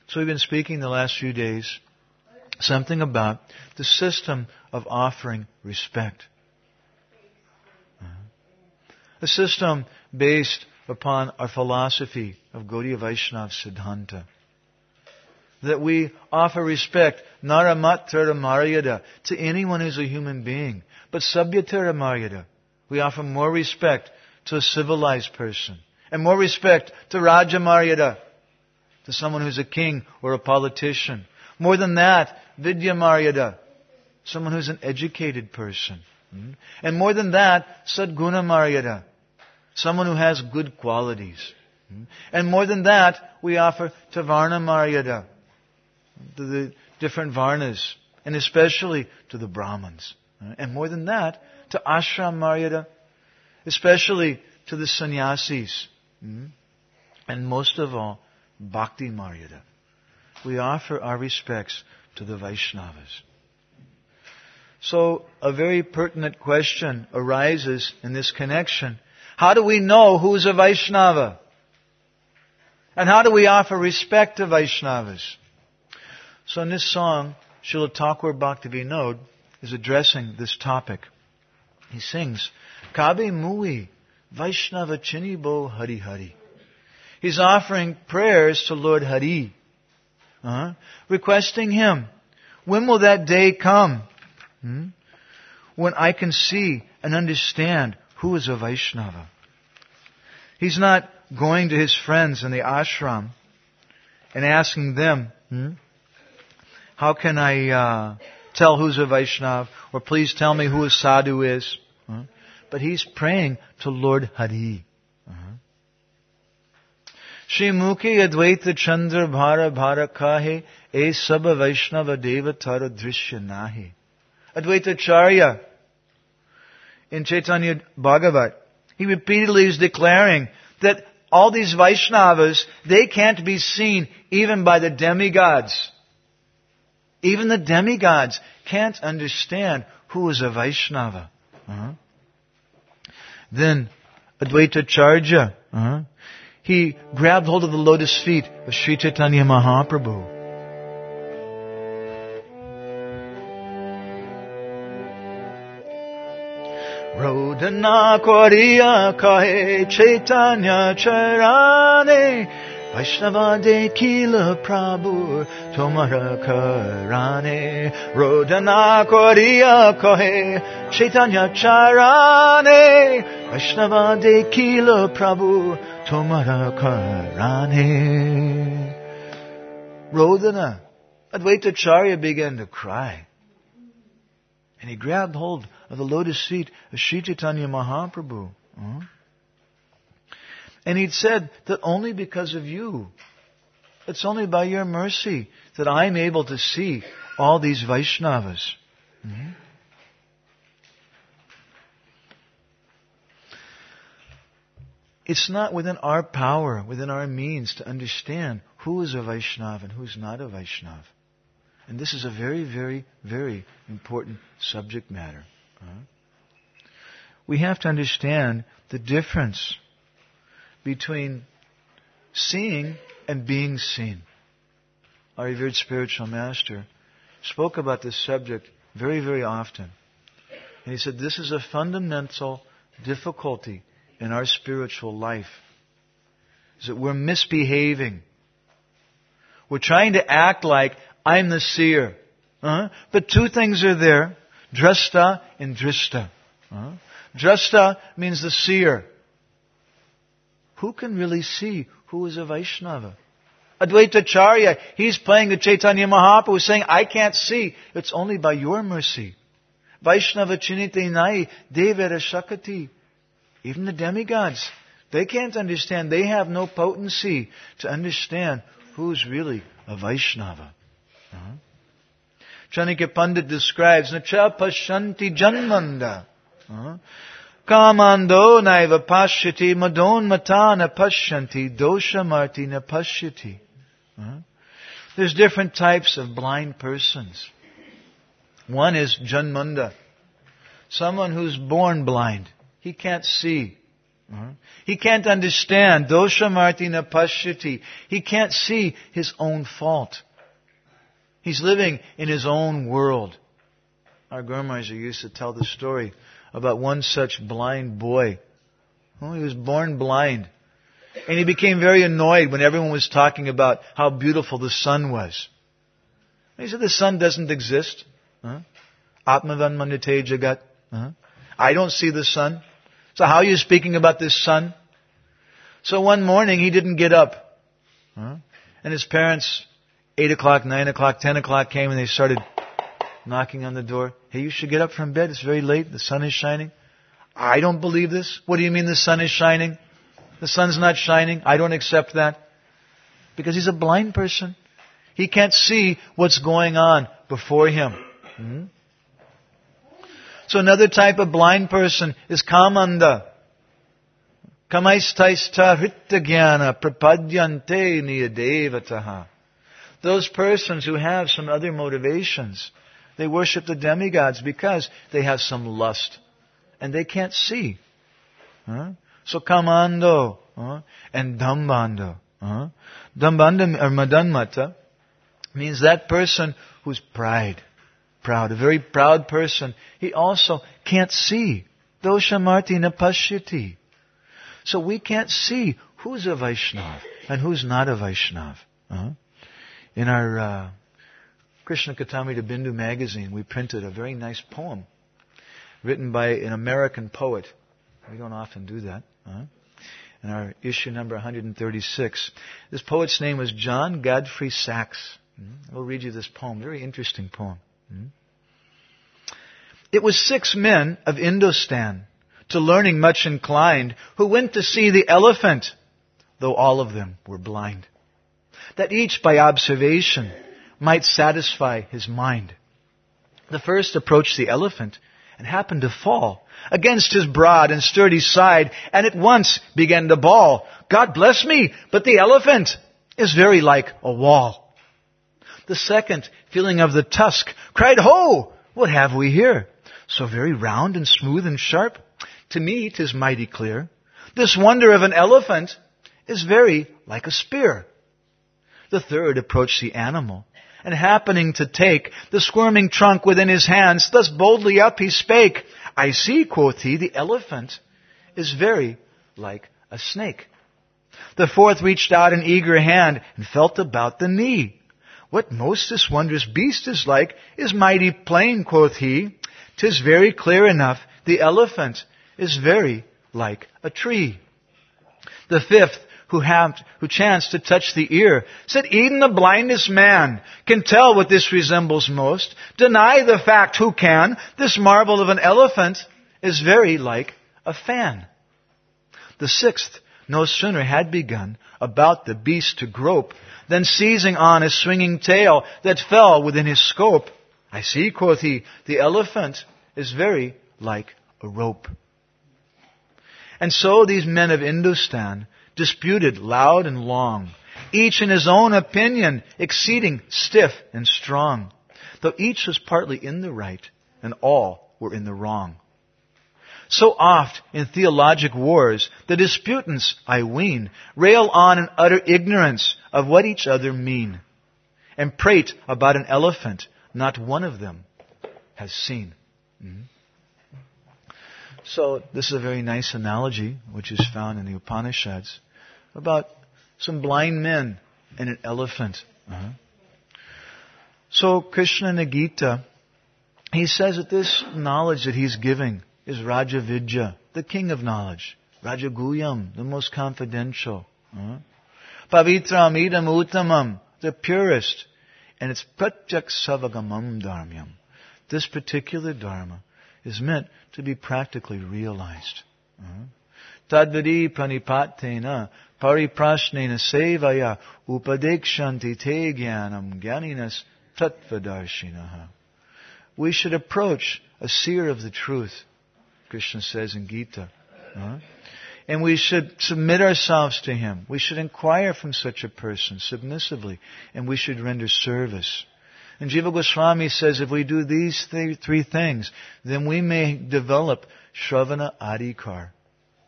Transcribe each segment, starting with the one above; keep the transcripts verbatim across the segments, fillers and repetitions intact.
So we've been speaking the last few days something about the system of offering respect. A system based upon our philosophy of Gaudiya Vaishnava Siddhanta. That we offer respect, naramatara maryada, to anyone who's a human being, but sabhyatara maryada. We offer more respect to a civilized person, and more respect to Raja maryada, to someone who's a king or a politician. More than that, Vidya maryada, someone who's an educated person. And more than that, Sadguna maryada, someone who has good qualities. And more than that, we offer to Varna maryada, to the different Varnas, and especially to the Brahmins. And more than that, to Ashram maryada, especially to the sannyasis. And most of all, Bhakti maryada. We offer our respects to the Vaishnavas. So, a very pertinent question arises in this connection. How do we know who's a Vaishnava? And how do we offer respect to Vaishnavas? So in this song, Srila Thakur Bhaktivinoda is addressing this topic. He sings, Kabe Mui Vaishnava Chinibo Hari Hari. He's offering prayers to Lord Hari, uh, requesting Him, when will that day come hmm, when I can see and understand who is a Vaishnava? He's not going to his friends in the ashram and asking them, hmm, how can I uh, tell who's a Vaishnava? Or please tell me who a sadhu is. Uh, but he's praying to Lord Hari. Uh-huh. Shri Mukhi Advaita Chandra Bhara Bhara Kahe E Sabha Vaishnava Devatara Drishya Nahi. Advaita Charya in Chaitanya Bhagavat, he repeatedly is declaring that all these Vaishnavas, they can't be seen even by the demigods. Even the demigods can't understand who is a Vaishnava. Uh-huh. Then Advaita Charya, uh-huh, he grabbed hold of the lotus feet of Sri Chaitanya Mahaprabhu. Rodana Koriya Kahe Chaitanya Charane Vaishnava Dekila Prabhu Tomara Karane. Rodana Koriya Kahe Chaitanya Charane Vaishnava Dekila Prabhu Tomara Karane. Rodana, Advaita Charya began to cry. And he grabbed hold of the lotus feet of Sri Chaitanya Mahaprabhu. Uh-huh. And he'd said that only because of you, it's only by your mercy that I'm able to see all these Vaishnavas. Uh-huh. It's not within our power, within our means to understand who is a Vaishnava and who's not a Vaishnava. And this is a very, very, very important subject matter. Uh-huh. We have to understand the difference between seeing and being seen. Our revered spiritual master spoke about this subject very, very often. And he said this is a fundamental difficulty in our spiritual life. Is that we're misbehaving. We're trying to act like I'm the seer. Uh-huh. But two things are there. Drashta and Drishta. Uh-huh. Drashta means the seer. Who can really see who is a Vaishnava? Advaita Charya, he's playing the Chaitanya Mahaprabhu, saying, I can't see. It's only by your mercy. Vaishnava Chinite Nai Devara Shakati. Even the demigods, they can't understand. They have no potency to understand who's really a Vaishnava. Uh-huh. Chanakya Pandit describes, Nacha Pashanti Janmanda. Uh-huh. Kamando Naiva Pashyati Madon Matana Pashyanti Dosha Martina Pashyati. Uh-huh. There's different types of blind persons. One is Janmanda. Someone who's born blind. He can't see. Uh-huh. He can't understand. Dosha martina pashyati. He can't see his own fault. He's living in his own world. Our Guru Maharaj used to tell the story about one such blind boy. Oh, he was born blind. And he became very annoyed when everyone was talking about how beautiful the sun was. He said, the sun doesn't exist. Huh? Atmavan manite jagat. Huh? I don't see the sun. So how are you speaking about this sun? So one morning he didn't get up. Huh? And his parents, eight o'clock, nine o'clock, ten o'clock came and they started knocking on the door. Hey, you should get up from bed. It's very late. The sun is shining. I don't believe this. What do you mean the sun is shining? The sun's not shining. I don't accept that. Because he's a blind person. He can't see what's going on before him. Hmm? So another type of blind person is kamanda. Kamaistaista hrittagyana prapadyante niyadevataha. Those persons who have some other motivations, they worship the demigods because they have some lust. And they can't see. Huh? So kamando huh? and dambando. Huh? Dambanda or madanmata means that person who's pride. Proud, a very proud person. He also can't see. Dosha martina pashyati. So we can't see who's a Vaishnav and who's not a Vaishnav. Uh-huh. In our uh, Krishna Katamrita Bindu magazine, we printed a very nice poem written by an American poet. We don't often do that. Uh-huh. In our issue number one hundred thirty-six. This poet's name was John Godfrey Sachs. Mm-hmm. I'll read you this poem. Very interesting poem. Mm-hmm. It was six men of Indostan, to learning much inclined, who went to see the elephant, though all of them were blind, that each by observation might satisfy his mind. The first approached the elephant and happened to fall against his broad and sturdy side, and at once began to bawl, God bless me, but the elephant is very like a wall. The second, feeling of the tusk, cried, Ho! What have we here? So very round and smooth and sharp? To me 'tis mighty clear. This wonder of an elephant is very like a spear. The third approached the animal, and happening to take the squirming trunk within his hands, thus boldly up he spake, I see, quoth he, the elephant is very like a snake. The fourth reached out an eager hand and felt about the knee. What most this wondrous beast is like is mighty plain, quoth he. 'Tis very clear enough, the elephant is very like a tree. The fifth, who, have, who chanced to touch the ear, said, Even the blindest man can tell what this resembles most. Deny the fact who can. This marvel of an elephant is very like a fan. The sixth no sooner had begun about the beast to grope, than seizing on his swinging tail that fell within his scope. I see, quoth he, the elephant is very like a rope. And so these men of Indostan disputed loud and long, each in his own opinion, exceeding stiff and strong, though each was partly in the right, and all were in the wrong. So oft in theologic wars, the disputants, I ween, rail on in utter ignorance of what each other mean, and prate about an elephant not one of them has seen. Mm-hmm. So this is a very nice analogy, which is found in the Upanishads, about some blind men and an elephant. Uh-huh. So Krishna in the Gita, he says that this knowledge that he's giving is Raja Vidya, the king of knowledge. Raja Guyam, the most confidential. Uh-huh. Pavitram idam uttamam, the purest. And it's pratyak savagamam dharmyam. This particular dharma is meant to be practically realized. Tadvadi pranipatena pariprashnena sevaya upadekshanti te jnanam jnaninas tattvadarshinaha. We should approach a seer of the truth, Krishna says in Gita. Uh-huh. And we should submit ourselves to him. We should inquire from such a person submissively. And we should render service. And Jiva Goswami says if we do these th- three things, then we may develop Shravana Adhikar,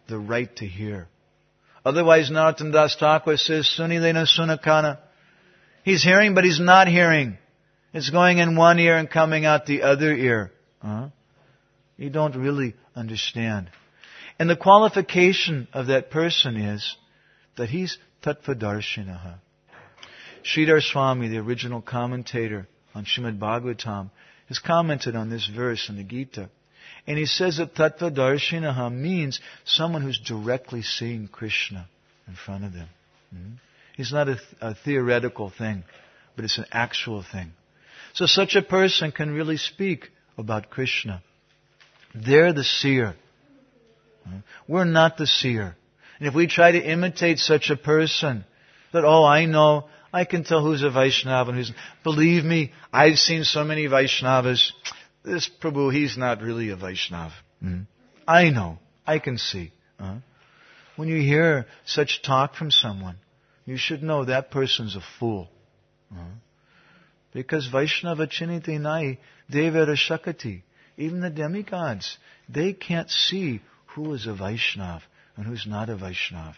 the right to hear. Otherwise, Narottam Das Thakur says, Sunilena Sunakana. He's hearing, but he's not hearing. It's going in one ear and coming out the other ear. Huh? You don't really understand. And the qualification of that person is that he's Tattvadarshinaha. Sridhar Swami, the original commentator on Srimad Bhagavatam, has commented on this verse in the Gita. And he says that Tattvadarshinaha means someone who's directly seeing Krishna in front of them. Mm-hmm. It's not a, th- a theoretical thing, but it's an actual thing. So such a person can really speak about Krishna. They're the seer. Mm-hmm. We're not the seer. And if we try to imitate such a person, that, oh, I know, I can tell who's a Vaishnava and who's... Believe me, I've seen so many Vaishnavas. This Prabhu, he's not really a Vaishnava. Mm-hmm. I know. I can see. Uh-huh. When you hear such talk from someone, you should know that person's a fool. Uh-huh. Because Vaishnava Chinite Nai Devara Shakati, even the demigods, they can't see who is a Vaishnava and who's not a Vaishnava.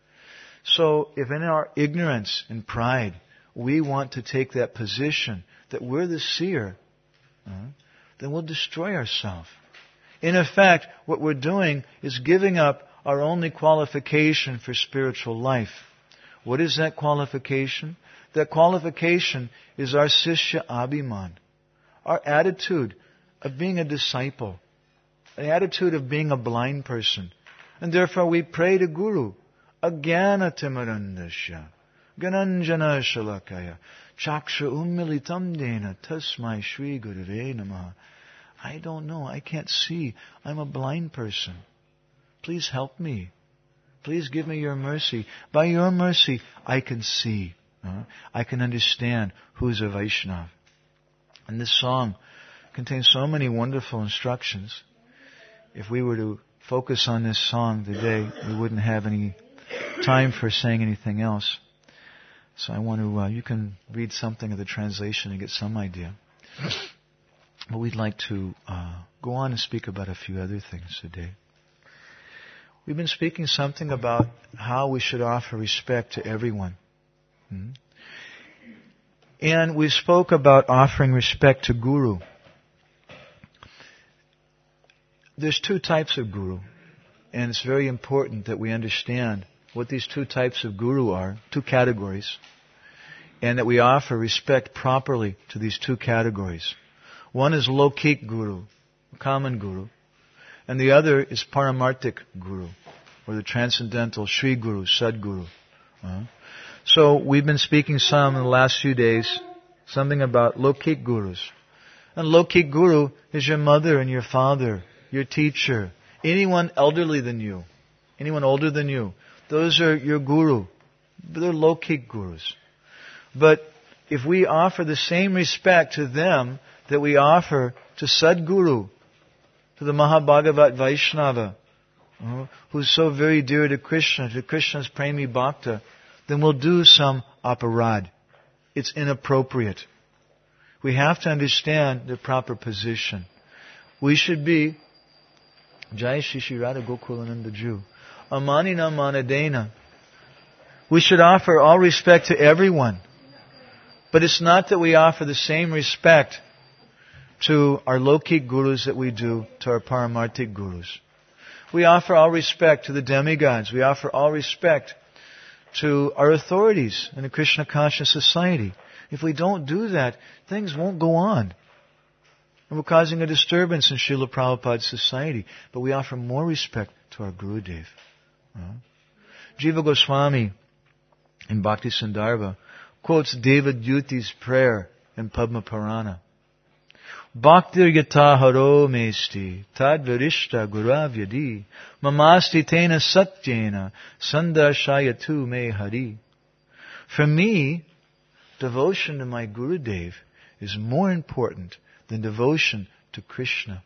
So, if in our ignorance and pride, we want to take that position that we're the seer, uh, then we'll destroy ourselves. In effect, what we're doing is giving up our only qualification for spiritual life. What is that qualification? That qualification is our Sishya Abhiman, our attitude of being a disciple, the attitude of being a blind person. And therefore we pray to Guru, Agyana Timarandasya, Gananjana Shalakaya, Chaksha Ummilitam Dena, Tasmai Shri Gurave Namaha. I don't know, I can't see, I'm a blind person. Please help me. Please give me your mercy. By your mercy, I can see. Uh, I can understand who's a Vaishnava. And this song contains so many wonderful instructions. If we were to focus on this song today, we wouldn't have any time for saying anything else. So I want to, uh, you can read something of the translation and get some idea. But we'd like to uh, go on and speak about a few other things today. We've been speaking something about how we should offer respect to everyone. Hmm? And we spoke about offering respect to Guru. There's two types of Guru. And it's very important that we understand what these two types of Guru are, two categories, and that we offer respect properly to these two categories. One is Lokik Guru, common Guru, and the other is Paramartik Guru, or the transcendental Sri Guru, Sadguru. Uh-huh. So we've been speaking some in the last few days, something about Lokik Gurus. And Lokik Guru is your mother and your father, your teacher, anyone elderly than you, anyone older than you. Those are your Guru. They're Lokik Gurus. But if we offer the same respect to them that we offer to Sadguru, to the Mahabhagavat Vaishnava, uh, who's so very dear to Krishna, to Krishna's Premi Bhakta, then we'll do some aparad. It's inappropriate. We have to understand the proper position. We should be Jai Shri Shri Radha Gokulananda Ju, Amanina Manadena. We should offer all respect to everyone. But it's not that we offer the same respect to our Lokik Gurus that we do to our Paramartik Gurus. We offer all respect to the demigods. We offer all respect to our authorities in a Krishna conscious society. If we don't do that, things won't go on. And we're causing a disturbance in Srila Prabhupada's society. But we offer more respect to our Gurudev. Uh-huh. Jiva Goswami in Bhakti Sandarbha quotes Devadyuti's prayer in Padma Purana. Bhaktir yata haro mesti tad virishta guravyadi mamasti tena satyena sandarshayatu me hari. For me, devotion to my Gurudev is more important than devotion to Krishna.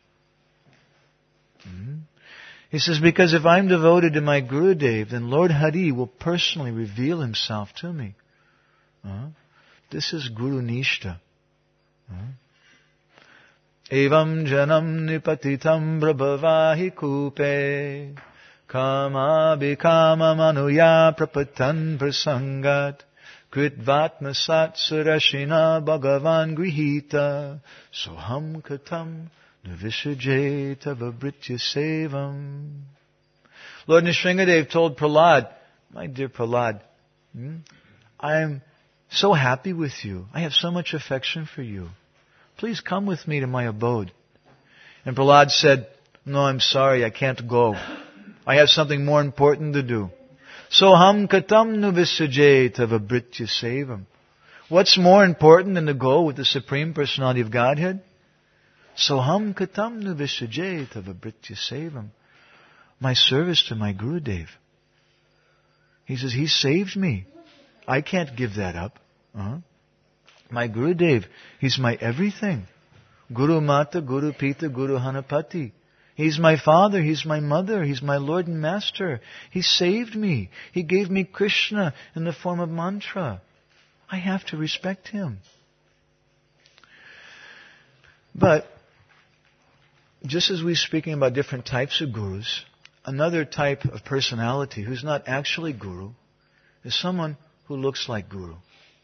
Mm-hmm. He says, because if I'm devoted to my Gurudev, then Lord Hari will personally reveal himself to me. Uh-huh. This is Guru Nishta. Uh-huh. Evam janam nipatitam brabhavahi kupe kama bikama manuya prapatan prasangat kritvatma satsurashina bhagavan grihita soham katam navishajeta vabritya sevam. Lord Nrsingadev told Prahlad, my dear Prahlad, hmm, I'm so happy with you. I have so much affection for you. Please come with me to my abode. And Prahlad said, no, I'm sorry, I can't go. I have something more important to do. Soham katam nu visajeta vabritya sevam. What's more important than to go with the Supreme Personality of Godhead? Soham katam nu visajeta vabritya sevam. My service to my Gurudev. He says, he saved me. I can't give that up. Uh-huh. My Gurudev, he's my everything. Guru Mata, Guru Pita, Guru Hanapati. He's my father, he's my mother, he's my Lord and Master. He saved me. He gave me Krishna in the form of mantra. I have to respect him. But, just as we're speaking about different types of gurus, another type of personality who's not actually Guru is someone who looks like Guru.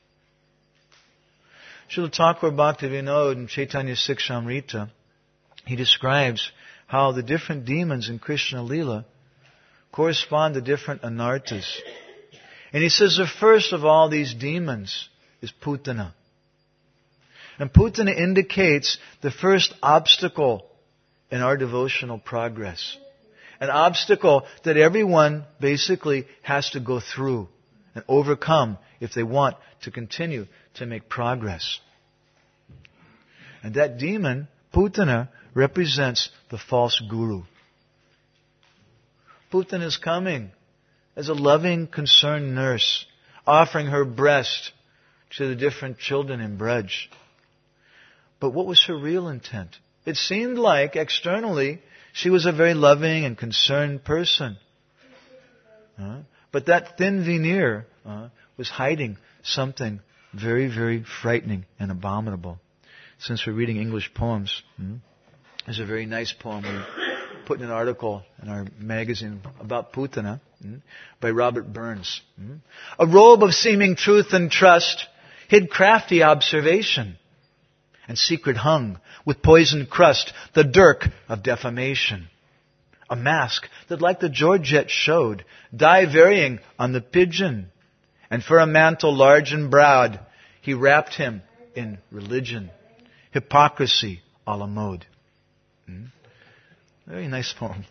Srila Thakur Bhaktivinoda in Chaitanya Sikshamrita, he describes how the different demons in Krishna Lila correspond to different anarthas. And he says the first of all these demons is Putana. And Putana indicates the first obstacle in our devotional progress. An obstacle that everyone basically has to go through and overcome if they want to continue to make progress. And that demon, Putana, represents the false guru. Putana is coming as a loving, concerned nurse, offering her breast to the different children in Braj. But what was her real intent? It seemed like, externally, she was a very loving and concerned person. Uh, but that thin veneer uh, was hiding something very, very frightening and abominable. Since we're reading English poems, hmm, there's a very nice poem we put in an article in our magazine about Putana hmm, by Robert Burns. Hmm. A robe of seeming truth and trust hid crafty observation, and secret hung with poisoned crust the dirk of defamation. A mask that like the Georgette showed, dye varying on the pigeon, and for a mantle large and broad, he wrapped him in religion, hypocrisy a la mode. Hmm? Very nice poem.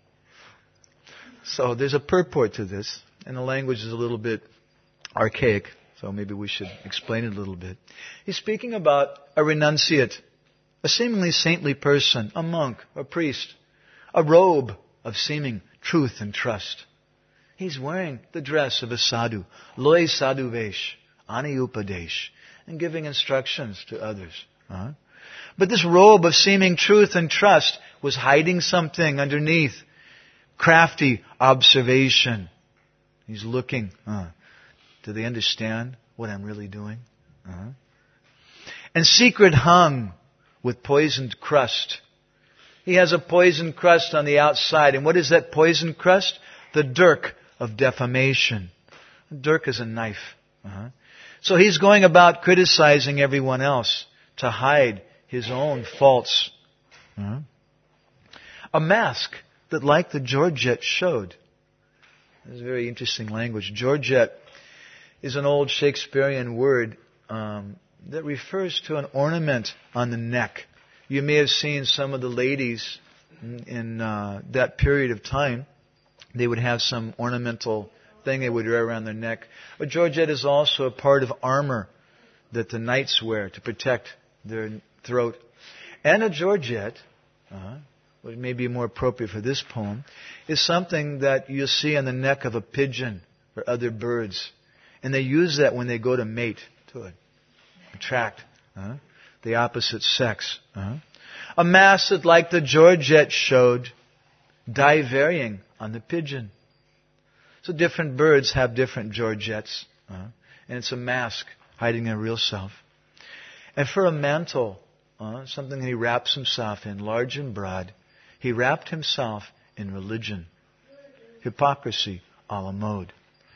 So there's a purport to this, and the language is a little bit archaic, so maybe we should explain it a little bit. He's speaking about a renunciate, a seemingly saintly person, a monk, a priest, a robe of seeming truth and trust. He's wearing the dress of a sadhu, loy sadhu vesh, ani upadesh, and giving instructions to others. Uh-huh. But this robe of seeming truth and trust was hiding something underneath. Crafty observation. He's looking. Uh, do they understand what I'm really doing? Uh-huh. And secret hung with poisoned crust. He has a poisoned crust on the outside. And what is that poisoned crust? The dirk of defamation. Dirk is a knife. Uh-huh. So he's going about criticizing everyone else to hide his own faults. Uh-huh. A mask that, like the Georgette showed. This is very interesting language. Georgette is an old Shakespearean word um, that refers to an ornament on the neck. You may have seen some of the ladies in, in uh, that period of time. They would have some ornamental thing they would wear around their neck. But Georgette is also a part of armor that the knights wear to protect their throat. And a Georgette, uh, which may be more appropriate for this poem, is something that you'll see on the neck of a pigeon or other birds. And they use that when they go to mate to it, attract uh, the opposite sex. Uh. A mask that, like the Georgette showed, dye varying on the pigeon. So different birds have different Georgettes. Uh, and it's a mask hiding their real self. And for a mantle, uh, something that he wraps himself in, large and broad, he wrapped himself in religion. hypocrisy a la mode.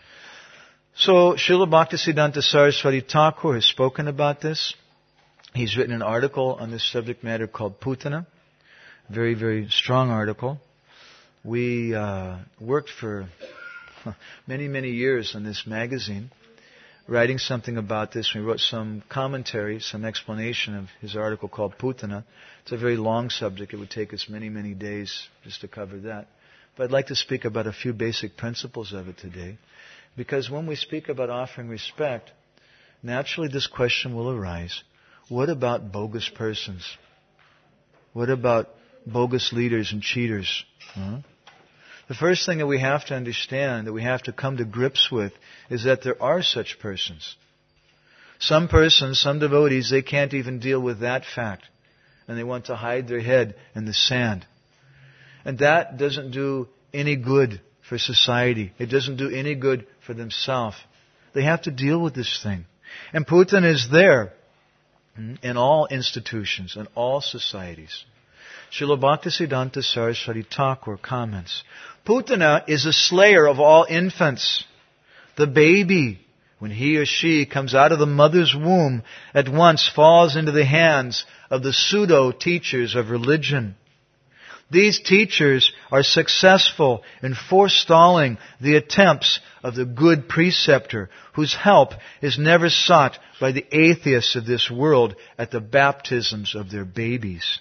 So, Srila Bhaktisiddhanta Saraswati Thakur has spoken about this. He's written an article on this subject matter called Putana. Very, very strong article. We uh, worked for many, many years on this magazine, writing something about this. We wrote some commentary, some explanation of his article called Putana. It's a very long subject. It would take us many, many days just to cover that. But I'd like to speak about a few basic principles of it today. Because when we speak about offering respect, naturally this question will arise. What about bogus persons? What about bogus leaders and cheaters? Huh? The first thing that we have to understand, that we have to come to grips with, is that there are such persons. Some persons, some devotees, they can't even deal with that fact. And they want to hide their head in the sand. And that doesn't do any good for society. It doesn't do any good for themselves. They have to deal with this thing. And Putana is there in all institutions, in all societies. Srila Bhaktisiddhanta Saraswati Thakur comments, Putana is a slayer of all infants. The baby, when he or she comes out of the mother's womb, at once falls into the hands of the pseudo-teachers of religion. These teachers are successful in forestalling the attempts of the good preceptor, whose help is never sought by the atheists of this world at the baptisms of their babies.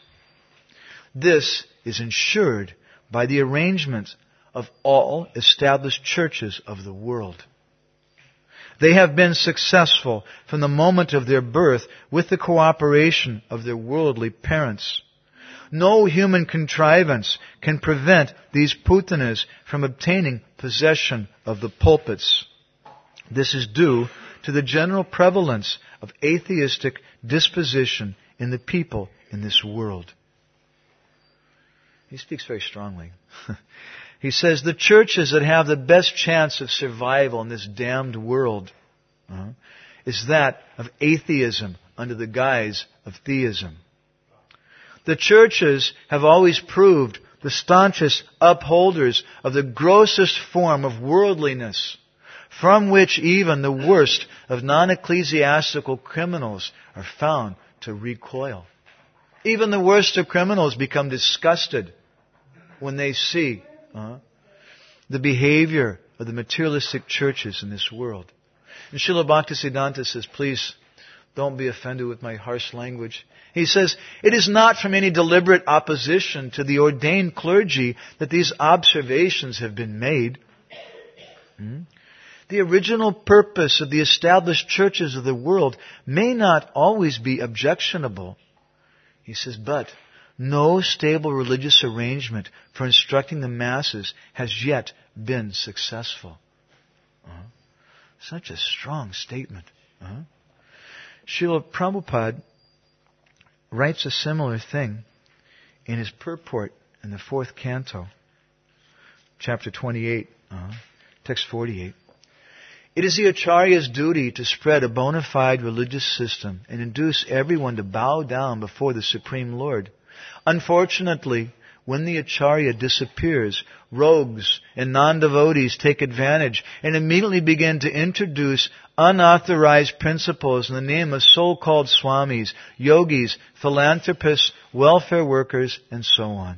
This is ensured by the arrangements of all established churches of the world. They have been successful from the moment of their birth with the cooperation of their worldly parents. No human contrivance can prevent these putanas from obtaining possession of the pulpits. This is due to the general prevalence of atheistic disposition in the people in this world. He speaks very strongly. He says the churches that have the best chance of survival in this damned world uh, is that of atheism under the guise of theism. The churches have always proved the staunchest upholders of the grossest form of worldliness, from which even the worst of non-ecclesiastical criminals are found to recoil. Even the worst of criminals become disgusted when they see uh, the behavior of the materialistic churches in this world. And Srila Bhaktisiddhanta says, please don't be offended with my harsh language. He says, it is not from any deliberate opposition to the ordained clergy that these observations have been made. Hmm? The original purpose of the established churches of the world may not always be objectionable. He says, but no stable religious arrangement for instructing the masses has yet been successful. Uh-huh. Such a strong statement. Uh-huh. Srila Prabhupada writes a similar thing in his purport in the fourth canto, chapter twenty-eight, uh, text forty-eight. It is the Acharya's duty to spread a bona fide religious system and induce everyone to bow down before the Supreme Lord. Unfortunately, when the Acharya disappears, rogues and non-devotees take advantage and immediately begin to introduce unauthorized principles in the name of so-called swamis, yogis, philanthropists, welfare workers, and so on.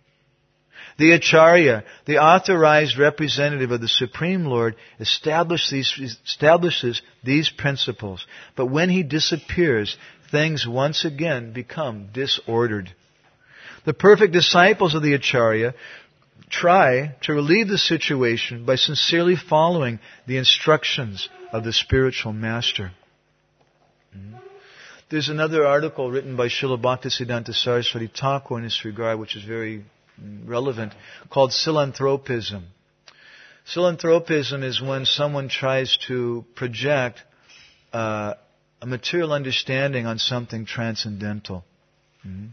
The Acharya, the authorized representative of the Supreme Lord, establishes these, establishes these principles. But when he disappears, things once again become disordered. The perfect disciples of the Acharya try to relieve the situation by sincerely following the instructions of the spiritual master. There's another article written by Srila Bhaktisiddhanta Saraswati Thakur in this regard, which is very relevant, called Philanthropism. Philanthropism is when someone tries to project uh, a material understanding on something transcendental. Mm-hmm.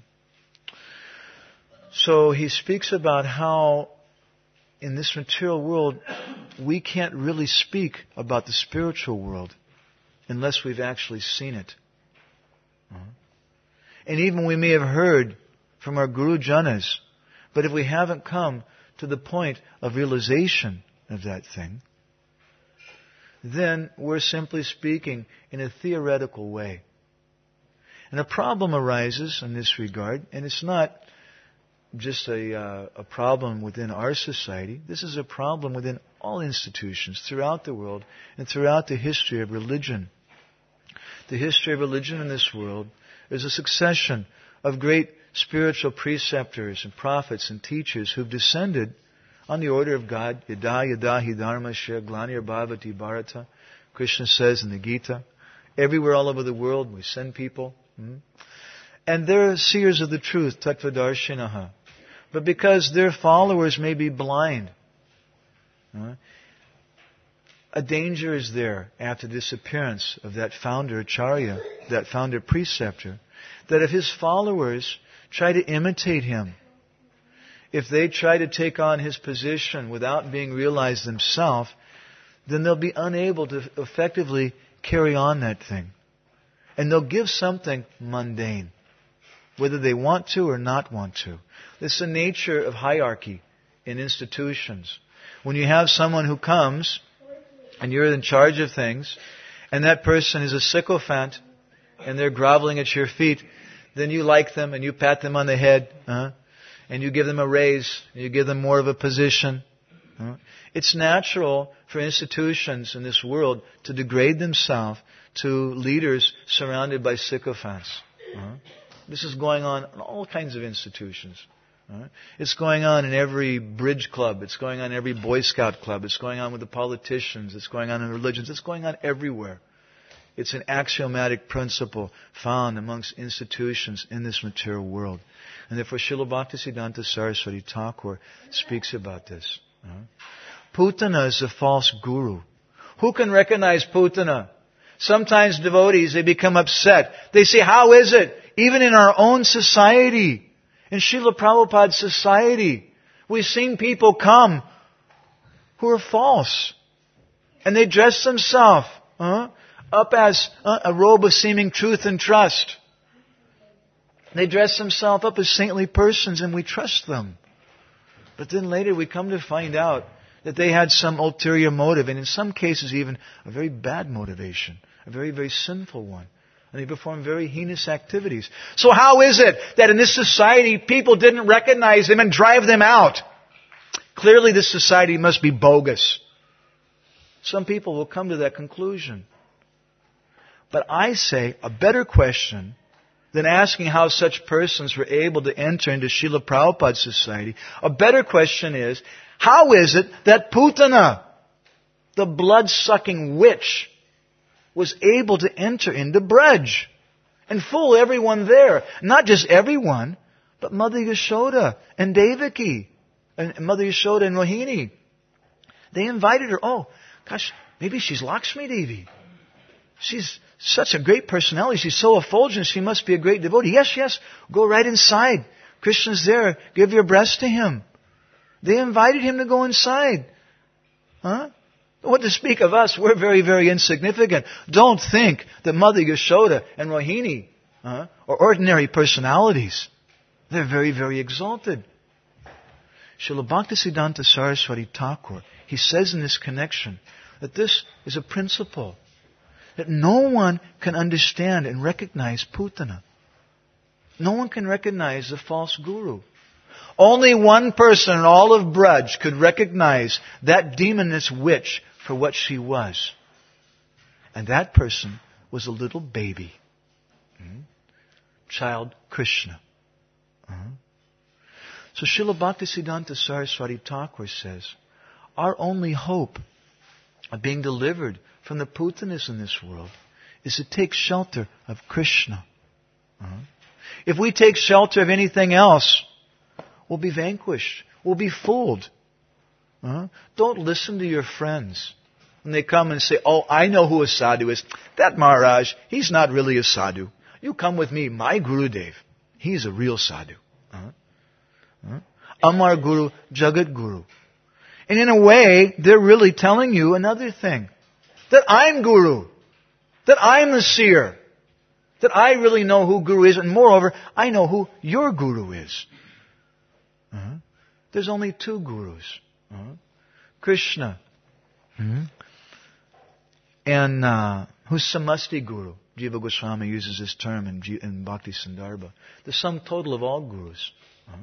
So he speaks about how in this material world we can't really speak about the spiritual world unless we've actually seen it. Uh-huh. And even we may have heard from our Guru Janas, but if we haven't come to the point of realization of that thing, then we're simply speaking in a theoretical way. And a problem arises in this regard, and it's not just a, uh, a problem within our society. This is a problem within all institutions throughout the world and throughout the history of religion. The history of religion in this world is a succession of great spiritual preceptors and prophets and teachers who've descended on the order of God. Yada yada hi dharma shya glanir bhavati bharata. Krishna says in the Gita, everywhere all over the world we send people. Hmm? And they're seers of the truth, tattvadarshinaha. But because their followers may be blind, uh, a danger is there after the disappearance of that founder acharya, that founder preceptor, that if his followers try to imitate him, if they try to take on his position without being realized themselves, then they'll be unable to effectively carry on that thing. And they'll give something mundane, whether they want to or not want to. This is the nature of hierarchy in institutions. When you have someone who comes and you're in charge of things, and that person is a sycophant, and they're groveling at your feet, then you like them and you pat them on the head, uh, and you give them a raise, and you give them more of a position. Uh. It's natural for institutions in this world to degrade themselves to leaders surrounded by sycophants. Uh. This is going on in all kinds of institutions. Uh. It's going on in every bridge club. It's going on in every Boy Scout club. It's going on with the politicians. It's going on in religions. It's going on everywhere. It's an axiomatic principle found amongst institutions in this material world. And therefore Srila Bhaktisiddhanta Saraswati Thakur speaks about this. Uh, Putana is a false guru. Who can recognize Putana? Sometimes devotees, they become upset. They say, how is it? Even in our own society, in Srila Prabhupada's society, we've seen people come who are false. And they dress themselves uh, up as uh, a robe of seeming truth and trust. They dress themselves up as saintly persons and we trust them. But then later we come to find out that they had some ulterior motive, and in some cases even a very bad motivation, a very, very sinful one. And they perform very heinous activities. So how is it that in this society people didn't recognize them and drive them out? Clearly this society must be bogus. Some people will come to that conclusion. But I say a better question than asking how such persons were able to enter into Srila Prabhupada's society, a better question is, how is it that Putana, the blood-sucking witch, was able to enter into Braj and fool everyone there? Not just everyone, but Mother Yashoda and Devaki, and Mother Yashoda and Rohini. They invited her. Oh, gosh, maybe she's Lakshmi Devi. She's such a great personality. She's so effulgent. She must be a great devotee. Yes, yes. Go right inside. Krishna's there. Give your breast to him. They invited him to go inside. Huh? What to speak of us? We're very, very insignificant. Don't think that Mother Yashoda and Rohini uh, are ordinary personalities. They're very, very exalted. Srila Bhaktisiddhanta Saraswati Thakur, he says in this connection that this is a principle that no one can understand and recognize Putana. No one can recognize the false guru. Only one person in all of Braj could recognize that demoness witch for what she was. And that person was a little baby. Mm-hmm. Child Krishna. Uh-huh. So Srila Bhaktisiddhanta Saraswati Thakur says, our only hope of being delivered from the Putanas in this world is to take shelter of Krishna. Uh-huh. If we take shelter of anything else, we'll be vanquished. We'll be fooled. Uh-huh. Don't listen to your friends when they come and say, oh, I know who a sadhu is. That Maharaj, he's not really a sadhu. You come with me, my Gurudev. He's a real sadhu. Uh-huh. Uh-huh. Amar Guru, Jagat Guru. And in a way, they're really telling you another thing. That I'm Guru. That I'm the seer. That I really know who Guru is. And moreover, I know who your Guru is. Uh-huh. There's only two gurus. Uh-huh. Krishna. Hmm? And uh, who's Samasti Guru? Jiva Goswami uses this term in, G- in Bhakti Sandarbha. The sum total of all gurus. Uh-huh.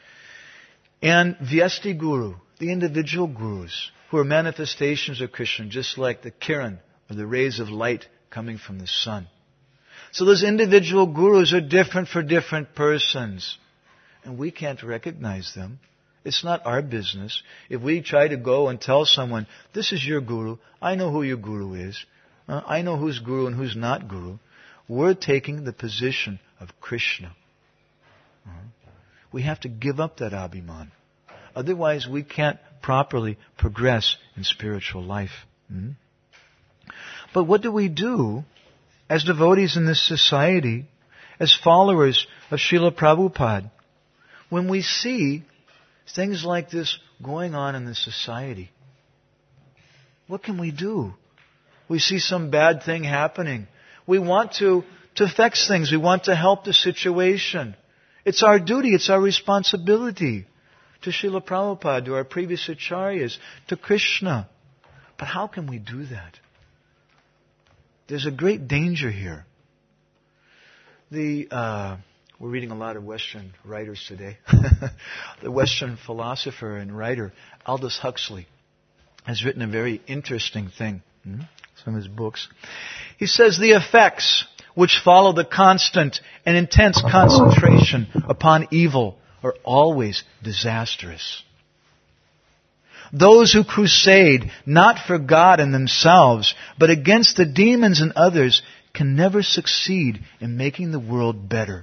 And Vyasti Guru, the individual gurus, who are manifestations of Krishna, just like the kiran, or the rays of light coming from the sun. So those individual gurus are different for different persons. And we can't recognize them. It's not our business. If we try to go and tell someone, this is your guru, I know who your guru is, uh, I know who's guru and who's not guru, we're taking the position of Krishna. Uh-huh. We have to give up that abhiman. Otherwise, we can't properly progress in spiritual life. Hmm? But what do we do as devotees in this society, as followers of Srila Prabhupada, when we see things like this going on in the society? What can we do? We see some bad thing happening. We want to, to fix things. We want to help the situation. It's our duty, it's our responsibility to Srila Prabhupada, to our previous acharyas, to Krishna. But how can we do that? There's a great danger here. The uh, we're reading a lot of Western writers today. The Western philosopher and writer Aldous Huxley has written a very interesting thing. Hmm? Some of his books. He says the effects which follow the constant and intense concentration upon evil are always disastrous. Those who crusade not for God and themselves, but against the demons and others, can never succeed in making the world better.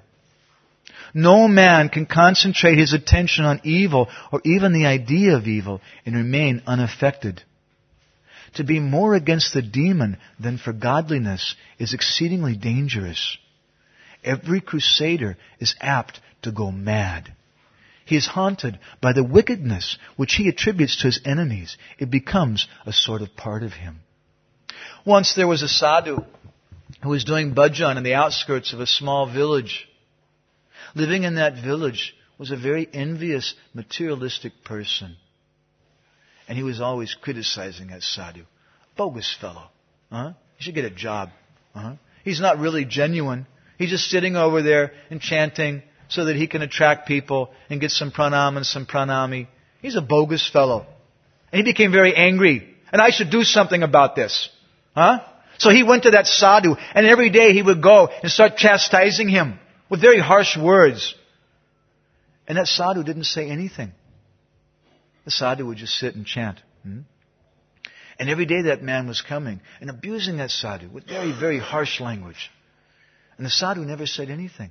No man can concentrate his attention on evil or even the idea of evil and remain unaffected. To be more against the demon than for godliness is exceedingly dangerous. Every crusader is apt to go mad. He is haunted by the wickedness which he attributes to his enemies. It becomes a sort of part of him. Once there was a sadhu who was doing bhajan in the outskirts of a small village. Living in that village was a very envious, materialistic person. And he was always criticizing that sadhu. Bogus fellow. Huh? He should get a job. Uh-huh. He's not really genuine. He's just sitting over there and chanting so that he can attract people and get some pranam and some pranami. He's a bogus fellow. And he became very angry. And I should do something about this. Huh? So he went to that sadhu, and every day he would go and start chastising him with very harsh words. And that sadhu didn't say anything. The sadhu would just sit and chant. Hmm? And every day that man was coming and abusing that sadhu with very, very harsh language. And the sadhu never said anything.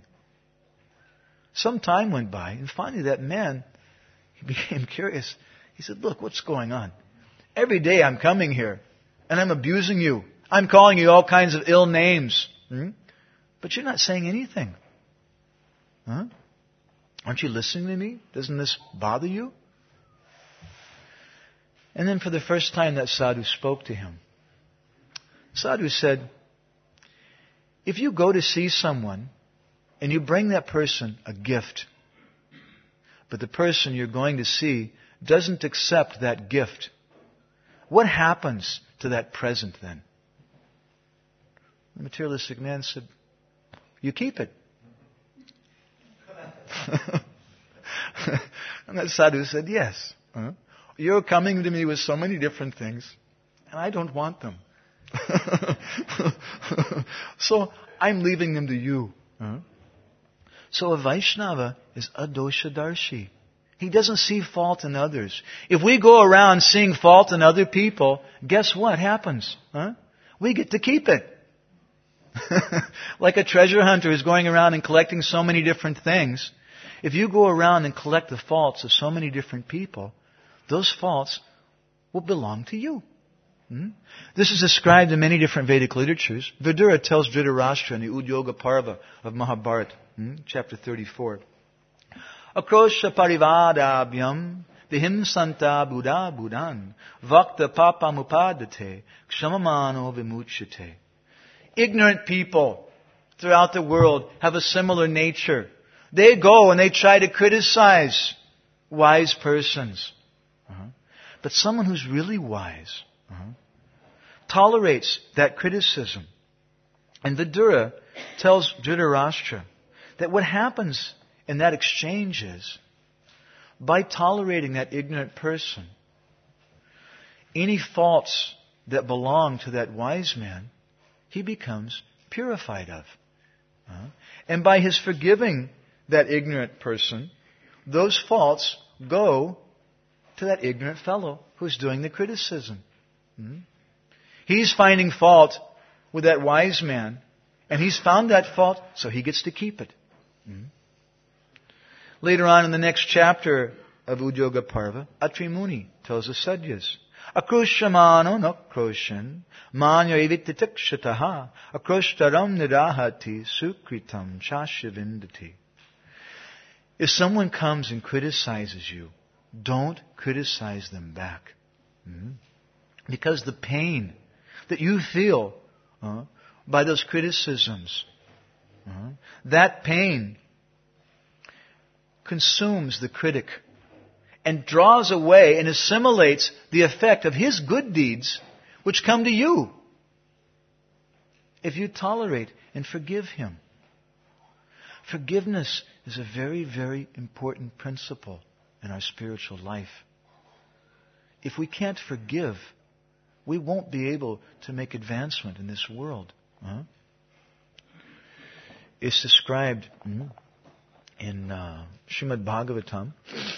Some time went by, and finally that man, he became curious. He said, look, what's going on? Every day I'm coming here, and I'm abusing you. I'm calling you all kinds of ill names. Hmm? But you're not saying anything. Huh? Aren't you listening to me? Doesn't this bother you? And then for the first time that sadhu spoke to him. Sadhu said, if you go to see someone and you bring that person a gift, but the person you're going to see doesn't accept that gift, what happens to that present then? The materialistic man said, you keep it. And that sadhu said, yes. Huh? You're coming to me with so many different things, and I don't want them. So I'm leaving them to you. Huh? So a Vaishnava is adoshadarshi. He doesn't see fault in others. If we go around seeing fault in other people, guess what happens? Huh? We get to keep it. Like a treasure hunter who's going around and collecting so many different things. If you go around and collect the faults of so many different people, those faults will belong to you. Hmm? This is described in many different Vedic literatures. Vidura tells Dhritarashtra in the Udyoga Parva of Mahabharata, hmm? chapter thirty-four. Akrosha parivadabhyam vihimsanta buddha buddhan vakta papamupadate kshamamano vimuchyate. Ignorant people throughout the world have a similar nature. They go and they try to criticize wise persons. Uh-huh. But someone who's really wise uh-huh, tolerates that criticism. And Vidura tells Dhritarashtra that what happens in that exchange is, by tolerating that ignorant person, any faults that belong to that wise man, he becomes purified of. Uh, and by his forgiving that ignorant person, those faults go to that ignorant fellow who's doing the criticism. Hmm? He's finding fault with that wise man, and he's found that fault, so he gets to keep it. Hmm? Later on in the next chapter of Udyoga Parva, Atri Muni tells the Sadyas, Akrushamano nakroshan, manya evititakshataha, akroshtaram nirahati, sukritam chashivindati. If someone comes and criticizes you, don't criticize them back. Hmm? Because the pain that you feel uh, by those criticisms, uh, that pain consumes the critic and draws away and assimilates the effect of his good deeds which come to you if you tolerate and forgive him. Forgiveness is a very, very important principle in our spiritual life. If we can't forgive, we won't be able to make advancement in this world. Huh? It's described mm, in uh, Srimad Bhagavatam.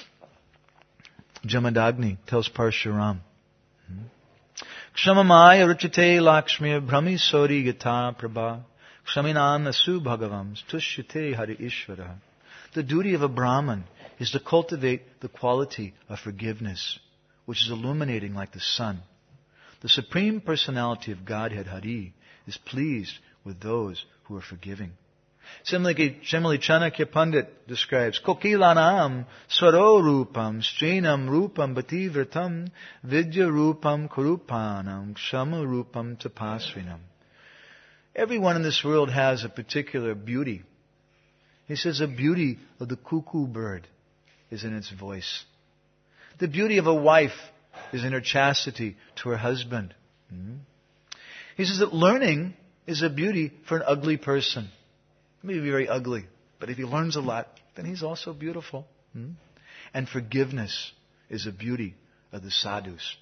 Jamadagni tells Parshuram, Kshamamaya ruchite lakshmi brahmi sori yata prabha kshaminam nasu bhagavams tushyate hari ishvara. The duty of a Brahman is to cultivate the quality of forgiveness, which is illuminating like the sun. The Supreme Personality of Godhead, Hari, is pleased with those who are forgiving. Similarly, similarly Chanakya Pandit describes, Kokilanam swaro rupam strinam rupam bhativratam vidya rupam kurupanam kshama rupam tapasvinam. Everyone in this world has a particular beauty. He says the beauty of the cuckoo bird is in its voice. The beauty of a wife is in her chastity to her husband. He says that learning is a beauty for an ugly person. He may be very ugly, but if he learns a lot, then he's also beautiful. And forgiveness is a beauty of the sadhus.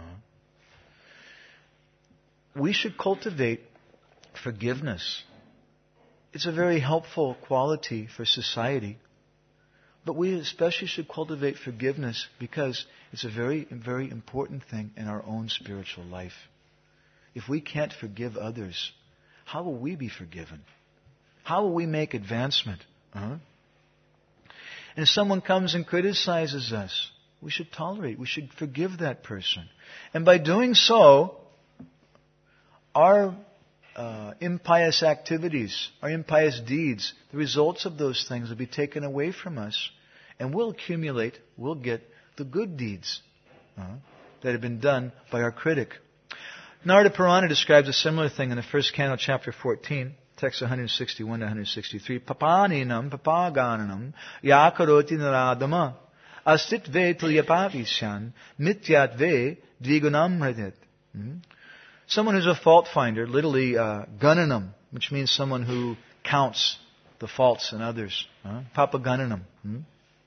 We should cultivate forgiveness. It's a very helpful quality for society. But we especially should cultivate forgiveness because it's a very, very important thing in our own spiritual life. If we can't forgive others, how will we be forgiven? How will we make advancement? Uh-huh. And if someone comes and criticizes us, we should tolerate, we should forgive that person. And by doing so, our uh, impious activities, our impious deeds, the results of those things will be taken away from us, and we'll accumulate, we'll get the good deeds uh, that have been done by our critic. Narada Purana describes a similar thing in the first canto, chapter fourteen, text one sixty-one to one sixty-three. Papaninam papagananam yakaroti naradama astitve tulyapavisyan mityatve dvigunam hridet. Someone who's a fault finder, literally uh, gananam, which means someone who counts the faults in others. Uh, Papagananam. Hmm?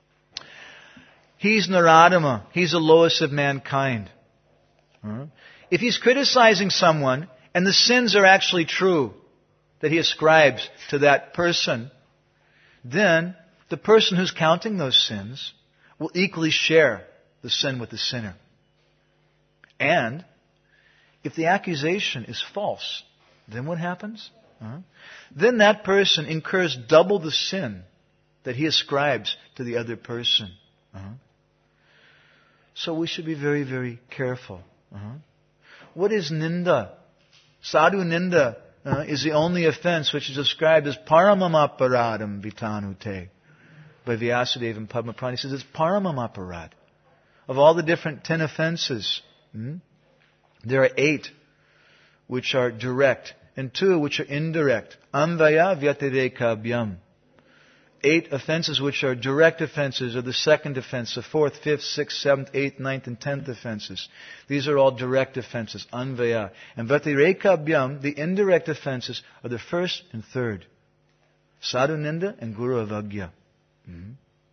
He's Naradama. He's the lowest of mankind. Uh, if he's criticizing someone and the sins are actually true that he ascribes to that person, then the person who's counting those sins will equally share the sin with the sinner. And if the accusation is false, then what happens? Uh-huh. Then that person incurs double the sin that he ascribes to the other person. Uh-huh. So we should be very, very careful. Uh-huh. What is ninda? Sadhu ninda uh, is the only offense which is described as paramamaparadam vitanute by Vyasadeva and Padmapurana. He says it's paramamaparad. Of all the different ten offenses, hmm, there are eight which are direct and two which are indirect. Anvaya vyatireka abhyam. eight offenses which are direct offenses are the second offense, the fourth, fifth, sixth, seventh, eighth, ninth, and tenth offenses. These are all direct offenses, anvaya. And vatirekabhyam, the indirect offenses, are the first and third. Sadhu ninda and guru avagya. Mm-hmm.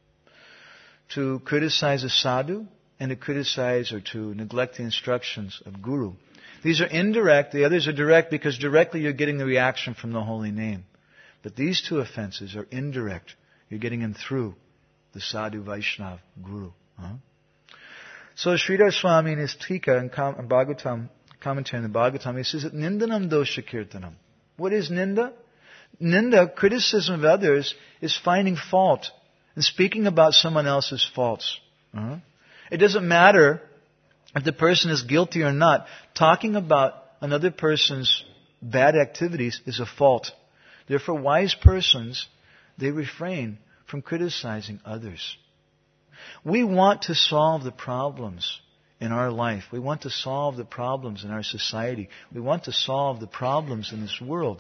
To criticize a sadhu and to criticize or to neglect the instructions of guru. These are indirect, the others are direct because directly you're getting the reaction from the holy name. But these two offenses are indirect. You're getting them through the sadhu, Vaishnav, guru. Huh? So Sridhar Swami in his Tika and Bhagavatam, commentary on the Bhagavatam, he says that nindanam dosha kirtanam. What is ninda? Ninda, criticism of others, is finding fault and speaking about someone else's faults. Uh-huh. It doesn't matter if the person is guilty or not. Talking about another person's bad activities is a fault. Therefore, wise persons, they refrain from criticizing others. We want to solve the problems in our life. We want to solve the problems in our society. We want to solve the problems in this world.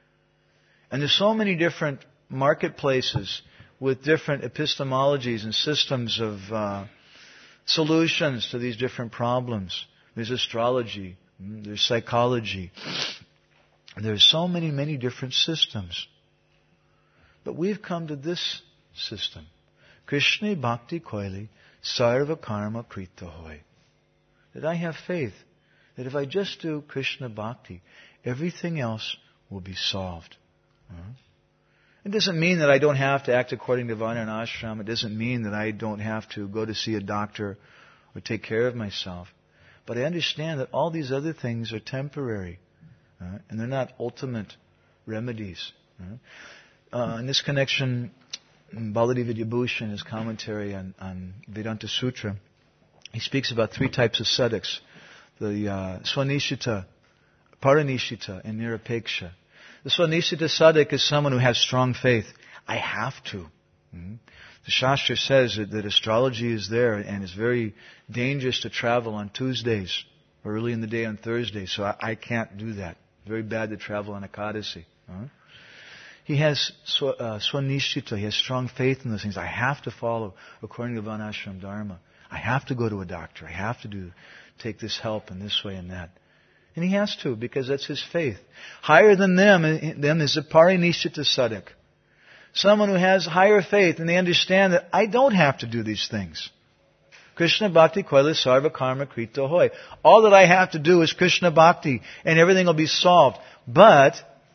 And there's so many different marketplaces with different epistemologies and systems of uh, solutions to these different problems. There's astrology, there's psychology. There's so many, many different systems. But we've come to this system. Krishna bhakti koili sarva karma krita hoy. That I have faith that if I just do Krishna bhakti, everything else will be solved. Uh-huh. It doesn't mean that I don't have to act according to Varna and Ashram. It doesn't mean that I don't have to go to see a doctor or take care of myself. But I understand that all these other things are temporary. Uh, and they're not ultimate remedies. Uh, uh, in this connection, Baladev Vidyabhushan, in his commentary on, on Vedanta Sutra, he speaks about three types of sadhaks. The uh, Swanishita, Paranishita, and Nirapeksha. The Swanishita sadhak is someone who has strong faith. I have to. Mm-hmm. The Shastra says that, that astrology is there and it's very dangerous to travel on Tuesdays or early in the day on Thursdays, so I, I can't do that. Very bad to travel on Ekadasi. Huh? He has sw- uh, Swanishita, he has strong faith in those things. I have to follow according to Varnashram Dharma. I have to go to a doctor. I have to do take this help in this way and that. And he has to because that's his faith. Higher than them, them is a Parinishita sadhak. Someone who has higher faith and they understand that I don't have to do these things. Krishna Bhakti Koila Sarva Karma Krita Hoy. All that I have to do is Krishna Bhakti and everything will be solved. But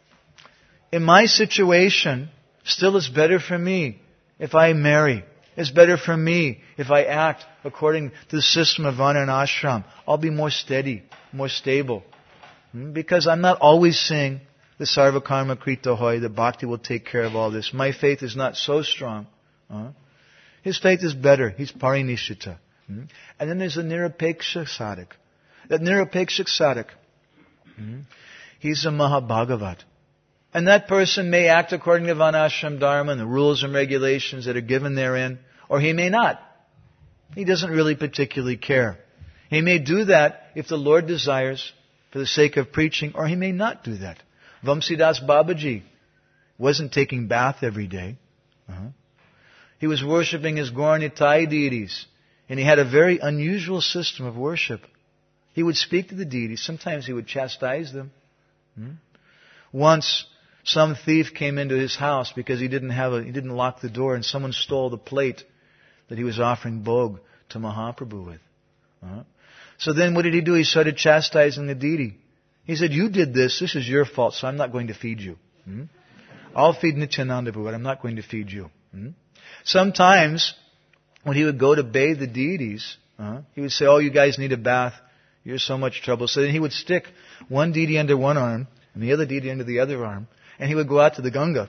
in my situation, still it's better for me if I marry. It's better for me if I act according to the system of Varna and Ashram. I'll be more steady, more stable. Because I'm not always saying the Sarva Karma Krita Hoy, the Bhakti will take care of all this. My faith is not so strong. Uh, his faith is better. He's Parinishita. Mm-hmm. And then there's the Nirapeksha sadhak. That Nirapeksha sadhak, mm-hmm, he's a Mahabhagavat. And that person may act according to Varnashram Dharma and the rules and regulations that are given therein, or he may not. He doesn't really particularly care. He may do that if the Lord desires for the sake of preaching, or he may not do that. Vamsidas Babaji wasn't taking bath every day. Uh-huh. He was worshipping his Gaur-Nitai deities. And he had a very unusual system of worship. He would speak to the deities. Sometimes he would chastise them. Hmm? Once, some thief came into his house because he didn't have a, he didn't lock the door, and someone stole the plate that he was offering bhog to Mahaprabhu with. Uh-huh. So then what did he do? He started chastising the deity. He said, you did this. This is your fault, so I'm not going to feed you. Hmm? I'll feed Nityananda Prabhu, but I'm not going to feed you. Hmm? Sometimes, when he would go to bathe the deities, uh, he would say, oh, you guys need a bath. You're so much trouble. So then he would stick one deity under one arm and the other deity under the other arm. And he would go out to the Ganga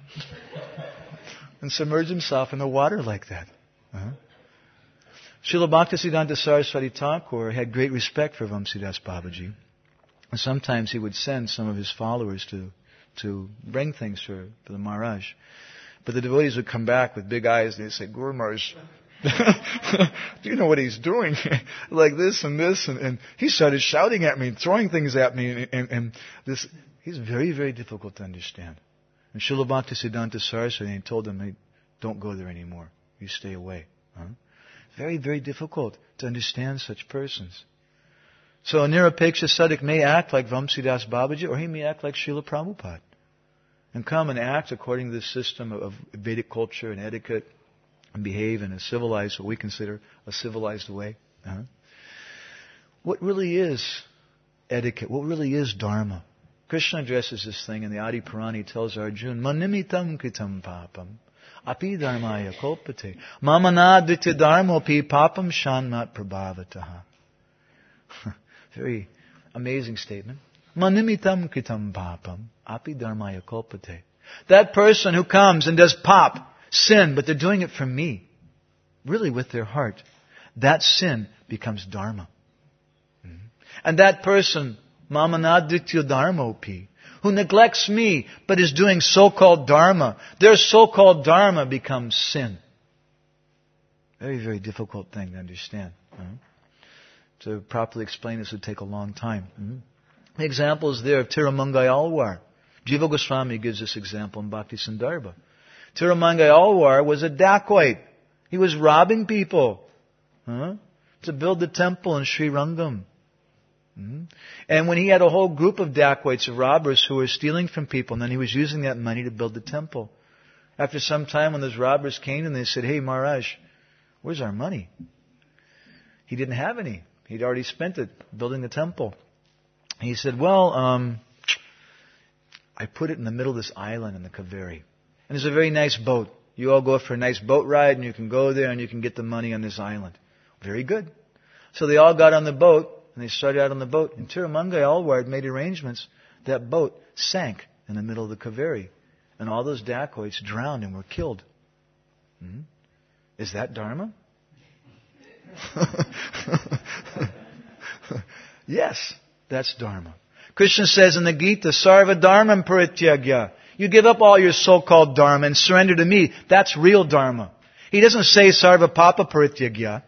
and submerge himself in the water like that. Uh-huh. Srila Bhaktisiddhanta Saraswati Thakur had great respect for Vamsidas Babaji. And sometimes he would send some of his followers to, to bring things for, for the Maharaj. But the devotees would come back with big eyes and they'd say, Guru Maharaj, do you know what he's doing? Like this and this. And, and he started shouting at me and throwing things at me. And, and, and this, he's very, very difficult to understand. And Srila Bhaktisiddhanta Saraswati told him, hey, don't go there anymore. You stay away. Huh? Very, very difficult to understand such persons. So a Nirapeksha Sadhak may act like Vamsidas Babaji, or he may act like Srila Prabhupada. And come and act according to the system of Vedic culture and etiquette, and behave in a civilized, what we consider a civilized way. Uh-huh. What really is etiquette? What really is Dharma? Krishna addresses this thing in the Adi Purana. He tells Arjuna, Manimitam kritam papam, api dharmaya kopate, mamanadritya dharmopi papam shanmat prabhavataha. Very amazing statement. Manimitam kritam papam, api dharmaya kopate. That person who comes and does pop, sin, but they're doing it for me, really with their heart, that sin becomes dharma. Mm-hmm. And that person, mamanadritya dharmopi, who neglects me but is doing so-called dharma, their so-called dharma becomes sin. Very, very difficult thing to understand. Mm-hmm. To properly explain this would take a long time. Mm-hmm. The example is there of Tirumangai Alwar. Jiva Goswami gives this example in Bhakti Sandarbha. Tirumangai Alwar was a dacoit. He was robbing people huh, to build the temple in Sri Rangam. Mm-hmm. And when he had a whole group of dacoits, of robbers, who were stealing from people, and then he was using that money to build the temple. After some time, when those robbers came and they said, "Hey Maharaj, where's our money?" He didn't have any. He'd already spent it building the temple. He said, well, um, I put it in the middle of this island in the Kaveri. And there's a very nice boat. You all go for a nice boat ride and you can go there and you can get the money on this island. Very good. So they all got on the boat and they started out on the boat. And Tirumangai Alwar had made arrangements. That boat sank in the middle of the Kaveri. And all those dacoits drowned and were killed. Hmm? Is that Dharma? Yes, that's Dharma. Krishna says in the Gita, Sarva Dharmam Parityagya. You give up all your so-called Dharma and surrender to me. That's real Dharma. He doesn't say Sarva Papa Parityagya.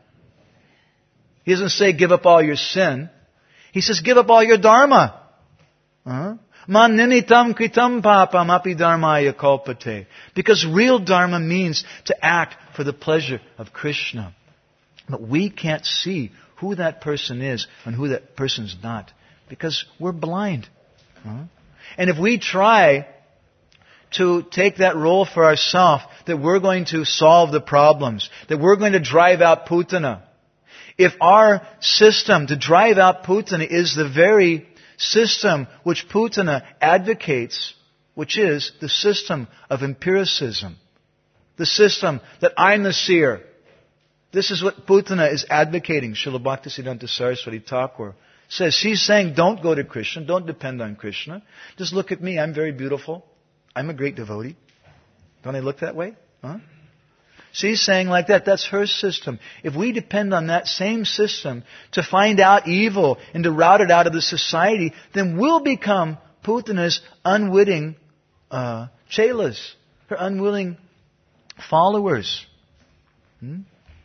He doesn't say give up all your sin. He says give up all your Dharma. Uh-huh. Man nimitam kritam papam api dharmaya kalpate. Because real Dharma means to act for the pleasure of Krishna. But we can't see who that person is and who that person's not. Because we're blind. Uh-huh. And if we try to take that role for ourselves, that we're going to solve the problems, that we're going to drive out Putana. If our system to drive out Putana is the very system which Putana advocates, which is the system of empiricism, the system that I'm the seer. This is what Putana is advocating. Srila Bhaktisiddhanta Saraswati Thakur says, she's saying don't go to Krishna, don't depend on Krishna. Just look at me, I'm very beautiful. I'm a great devotee. Don't I look that way? Huh? She's saying like that, that's her system. If we depend on that same system to find out evil and to rout it out of the society, then we'll become Putana's unwitting uh, chelas, her unwilling followers. Hmm?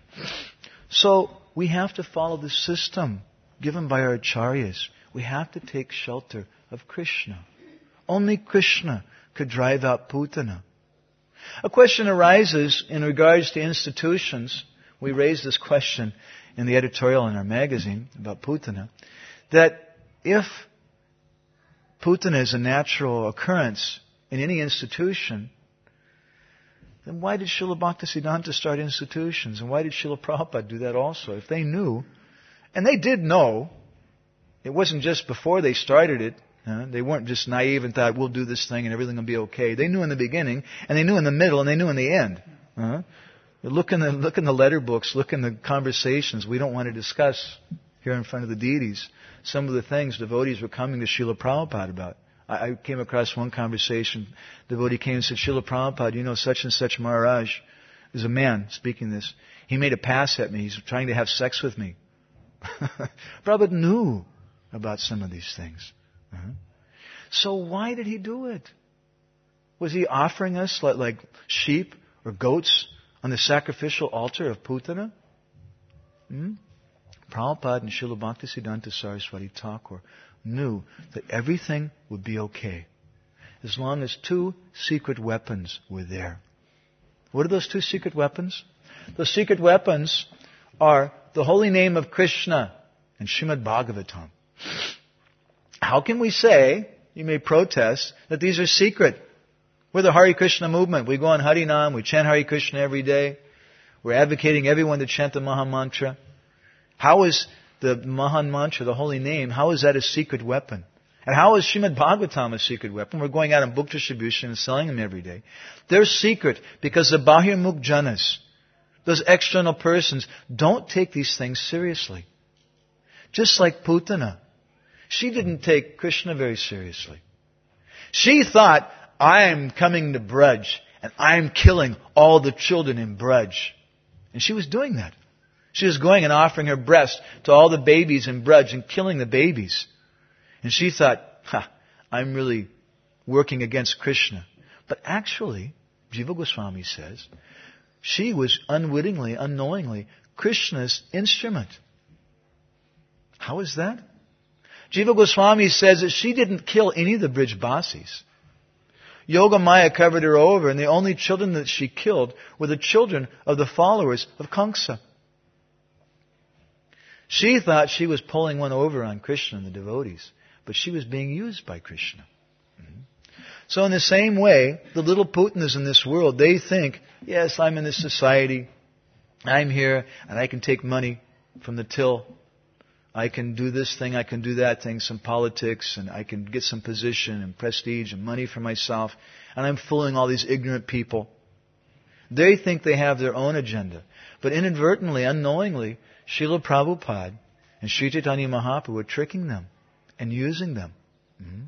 So we have to follow the system given by our acharyas. We have to take shelter of Krishna. Only Krishna could drive out Putana. A question arises in regards to institutions. We raised this question in the editorial in our magazine about Putana, that if Putana is a natural occurrence in any institution, then why did Srila Bhaktisiddhanta start institutions? And why did Srila Prabhupada do that also? If they knew, and they did know, it wasn't just before they started it, Uh, they weren't just naive and thought, we'll do this thing and everything will be okay. They knew in the beginning, and they knew in the middle, and they knew in the end. Uh, look in the look in the letter books, look in the conversations. We don't want to discuss here in front of the deities some of the things devotees were coming to Srila Prabhupada about. I, I came across one conversation. The devotee came and said, Srila Prabhupada, you know, such and such Maharaj is a man speaking this. He made a pass at me. He's trying to have sex with me. Prabhupada knew about some of these things. Uh-huh. So why did he do it? Was he offering us like, like sheep or goats on the sacrificial altar of Putana? Hmm? Prabhupada and Srila Bhaktisiddhanta Saraswati Thakur knew that everything would be okay as long as two secret weapons were there. What are those two secret weapons? Those secret weapons are the holy name of Krishna and Srimad Bhagavatam. How can we say, you may protest, that these are secret? We're the Hare Krishna movement. We go on Harinam, we chant Hare Krishna every day. We're advocating everyone to chant the Maha Mantra. How is the Maha Mantra, the holy name, how is that a secret weapon? And how is Srimad Bhagavatam a secret weapon? We're going out on book distribution and selling them every day. They're secret because the Bahirmukh Janas, those external persons, don't take these things seriously. Just like Putana. She didn't take Krishna very seriously. She thought, I am coming to Braj and I am killing all the children in Braj. And she was doing that. She was going and offering her breast to all the babies in Braj and killing the babies. And she thought, ha, I'm really working against Krishna. But actually, Jiva Goswami says, she was unwittingly, unknowingly, Krishna's instrument. How is that? Jiva Goswami says that she didn't kill any of the Brijbasis. Yoga Maya covered her over, and the only children that she killed were the children of the followers of Kamsa. She thought she was pulling one over on Krishna and the devotees, but she was being used by Krishna. Mm-hmm. So in the same way, the little Putanas in this world, they think, yes, I'm in this society, I'm here, and I can take money from the till. I can do this thing, I can do that thing, some politics, and I can get some position and prestige and money for myself, and I'm fooling all these ignorant people. They think they have their own agenda. But inadvertently, unknowingly, Srila Prabhupada and Sri Chaitanya Mahaprabhu were tricking them and using them mm-hmm.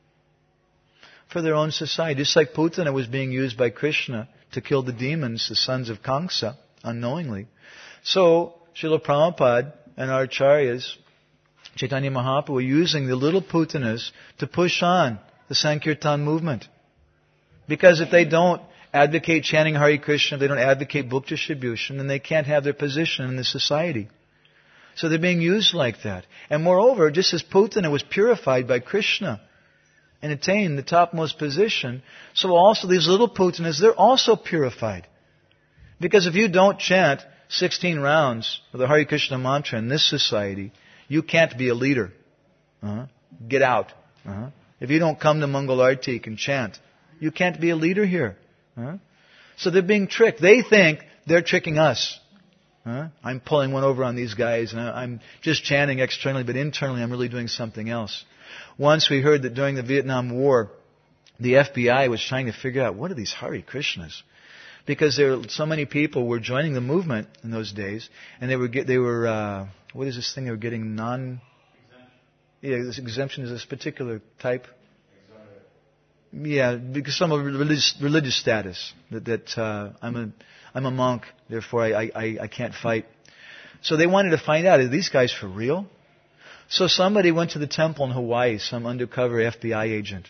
for their own society. Just like Putana was being used by Krishna to kill the demons, the sons of Kamsa, unknowingly. So, Srila Prabhupada and our acharyas, Chaitanya Mahaprabhu, were using the little Putanas to push on the Sankirtan movement. Because if they don't advocate chanting Hare Krishna, they don't advocate book distribution, then they can't have their position in the society. So they're being used like that. And moreover, just as Putana was purified by Krishna and attained the topmost position, so also these little Putanas, they're also purified. Because if you don't chant sixteen rounds of the Hare Krishna mantra in this society, you can't be a leader. Uh-huh. Get out. Uh-huh. If you don't come to Mangal Artik and chant, you can't be a leader here. Uh-huh. So they're being tricked. They think they're tricking us. Uh-huh. I'm pulling one over on these guys, and I'm just chanting externally, but internally I'm really doing something else. Once we heard that during the Vietnam War, the F B I was trying to figure out, what are these Hare Krishnas? Because there were so many people were joining the movement in those days, and they were get, they were uh, what is this thing they were getting non? Yeah, this exemption is this particular type. Yeah, because some of religious religious status that that uh, I'm a I'm a monk, therefore I, I I can't fight. So they wanted to find out, are these guys for real? So somebody went to the temple in Hawaii, some undercover F B I agent,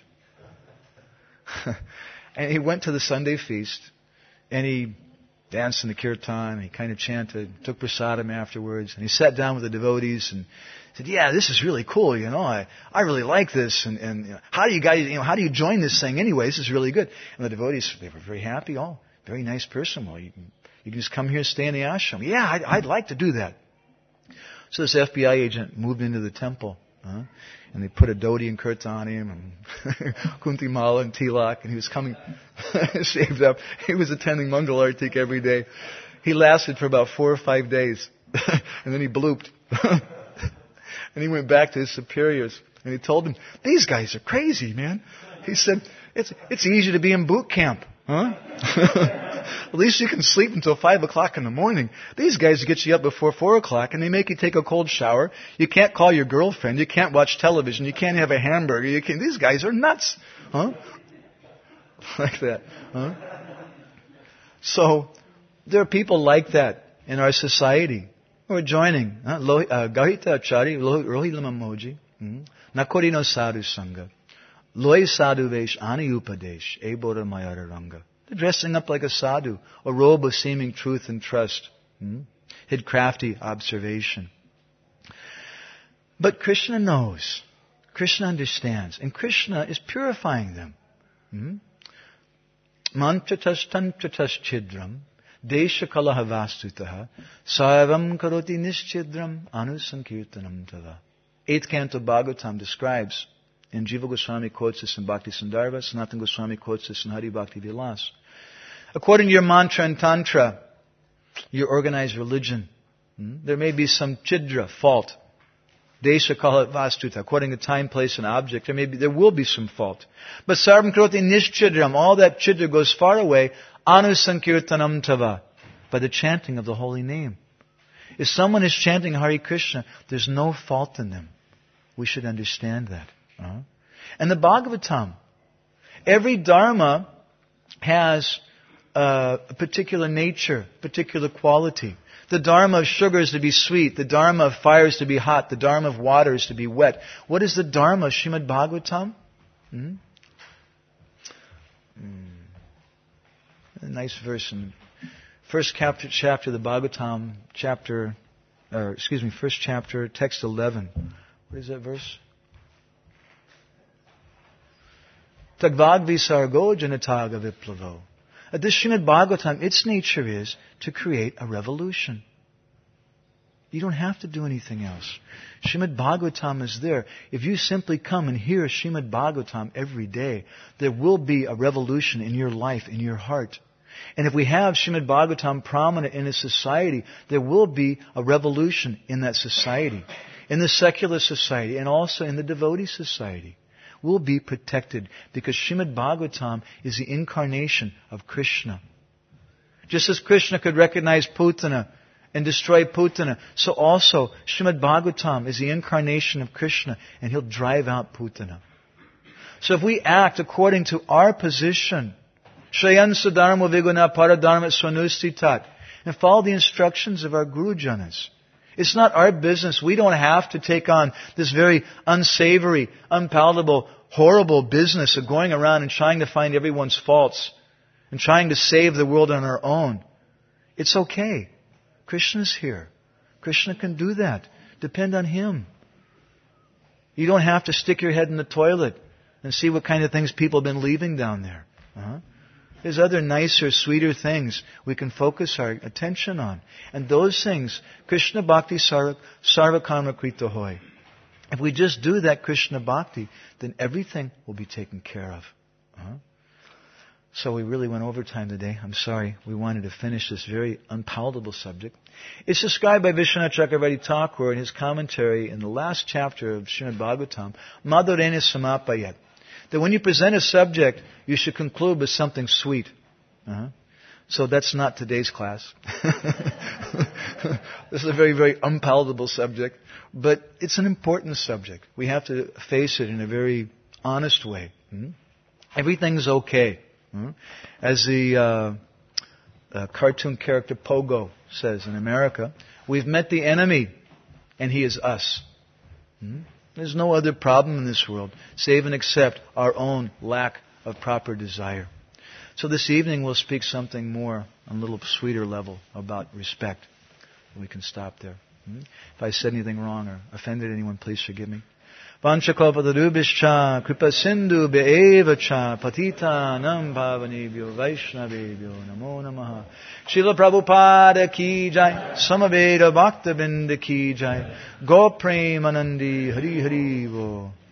and he went to the Sunday feast. And he danced in the kirtan, and he kind of chanted, took prasadam afterwards, and he sat down with the devotees and said, yeah, this is really cool, you know, I, I really like this, and, and you know, how do you guys, you know, how do you join this thing anyway? This is really good. And the devotees, they were very happy. Oh, very nice person. Well, you can, you can just come here and stay in the ashram. Yeah, I'd, I'd like to do that. So this F B I agent moved into the temple, huh? And they put a dhoti and kurta on him, and kunti mala and tilak, and he was coming shaved up. He was attending Mangal Artik every day. He lasted for about four or five days, and then he blooped. And he went back to his superiors, and he told them, these guys are crazy, man. He said, it's it's easy to be in boot camp, huh? At least you can sleep until five o'clock in the morning. These guys get you up before four o'clock, and they make you take a cold shower. You can't call your girlfriend. You can't watch television. You can't have a hamburger. You can't. These guys are nuts, huh? Like that, huh? So there are people like that in our society who are joining. Gahita Achari, Rohi Lamamoji, Nakori no Sadhu Sangha, Loi Sadhu Vesh Ani Upadesh, Ebora Mayara Ranga. They're dressing up like a sadhu, a robe of seeming truth and trust, hmm? hid crafty observation. But Krishna knows. Krishna understands. And Krishna is purifying them. Hmm? mantratas tantratas chidram desha kalaha vastutaha sarvam karoti nischidram anusankirtanam tava. Eighth canto Bhagavatam describes, and Jiva Goswami quotes this in Bhakti Sundarbha, Sanatana Goswami quotes this in Hari Bhakti Vilas. According to your mantra and tantra, your organized religion, hmm, there may be some chidra, fault. Desha kala vastuta, according to time, place, and object, there may be, there will be some fault. But sarvam karoti nischidram, all that chidra goes far away, anusankirtanam tava, by the chanting of the holy name. If someone is chanting Hare Krishna, there's no fault in them. We should understand that. Uh-huh. And the Bhagavatam, every dharma has uh, a particular nature, particular quality. The dharma of sugar is to be sweet. The dharma of fire is to be hot. The dharma of water is to be wet. What is the dharma of Srimad Bhagavatam? Hmm? Hmm. A nice verse in first chapter, chapter of the Bhagavatam, chapter, or excuse me, first chapter, text eleven. What is that verse? Tagvadvi sargo janataga viplavo. At this Srimad Bhagavatam, its nature is to create a revolution. You don't have to do anything else. Srimad Bhagavatam is there. If you simply come and hear Srimad Bhagavatam every day, there will be a revolution in your life, in your heart. And if we have Srimad Bhagavatam prominent in a society, there will be a revolution in that society, in the secular society, and also in the devotee society. Will be protected because Srimad Bhagavatam is the incarnation of Krishna. Just as Krishna could recognize Putana and destroy Putana, so also Srimad Bhagavatam is the incarnation of Krishna and He'll drive out Putana. So if we act according to our position, Shrayan Sadharma Viguna Paradharma Swanustitat, and follow the instructions of our Guru Janas, it's not our business. We don't have to take on this very unsavory, unpalatable, horrible business of going around and trying to find everyone's faults and trying to save the world on our own. It's okay. Krishna's here. Krishna can do that. Depend on Him. You don't have to stick your head in the toilet and see what kind of things people have been leaving down there. Uh-huh. There's other nicer, sweeter things we can focus our attention on. And those things, Krishna Bhakti Sarva Karma Krita Hoy. If we just do that Krishna Bhakti, then everything will be taken care of. Uh-huh. So we really went over time today. I'm sorry. We wanted to finish this very unpalatable subject. It's described by Vishwanath Chakravarti Thakur in his commentary in the last chapter of Srimad Bhagavatam, Madhurena Samapayat. That when you present a subject, you should conclude with something sweet. Uh-huh. So that's not today's class. This is a very, very unpalatable subject. But it's an important subject. We have to face it in a very honest way. Hmm? Everything's okay. Hmm? As the uh, uh, cartoon character Pogo says in America, we've met the enemy and he is us. Hmm? There's no other problem in this world, save and except our own lack of proper desire. So this evening we'll speak something more on a little sweeter level about respect. We can stop there. Hmm? If I said anything wrong or offended anyone, please forgive me. Vanchakalpadurubhischa kripa sindhu be'evacha patita nam bhavanebhyo vaishnavebhyo namo namaha. Srila Prabhupada ki jai, Samaveda Bhakta Binda ki jai, Go Premanandi Hari Hari Vo.